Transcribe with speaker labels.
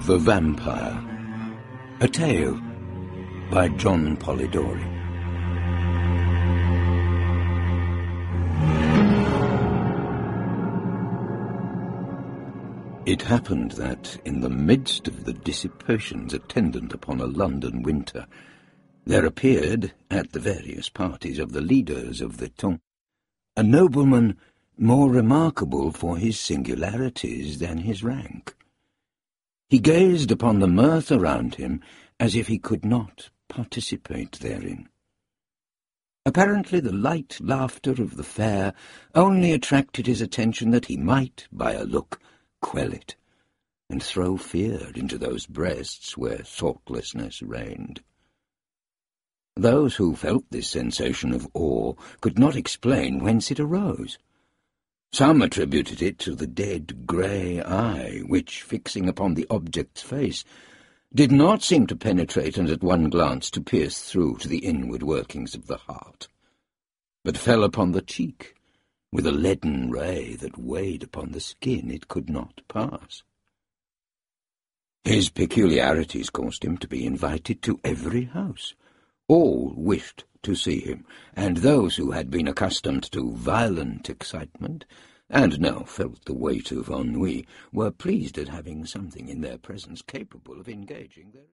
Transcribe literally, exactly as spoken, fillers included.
Speaker 1: The Vampire, a tale by John Polidori. It happened that, in the midst of the dissipations attendant upon a London winter, there appeared, at the various parties of the leaders of the ton, a nobleman more remarkable for his singularities than his rank. He gazed upon the mirth around him as if he could not participate therein. Apparently the light laughter of the fair only attracted his attention that he might, by a look, quell it, and throw fear into those breasts where thoughtlessness reigned. Those who felt this sensation of awe could not explain whence it arose. Some attributed it to the dead grey eye, which, fixing upon the object's face, did not seem to penetrate and at one glance to pierce through to the inward workings of the heart, but fell upon the cheek, with a leaden ray that weighed upon the skin it could not pass. His peculiarities caused him to be invited to every house. All wished to see him, and those who had been accustomed to violent excitement, and now felt the weight of ennui, were pleased at having something in their presence capable of engaging their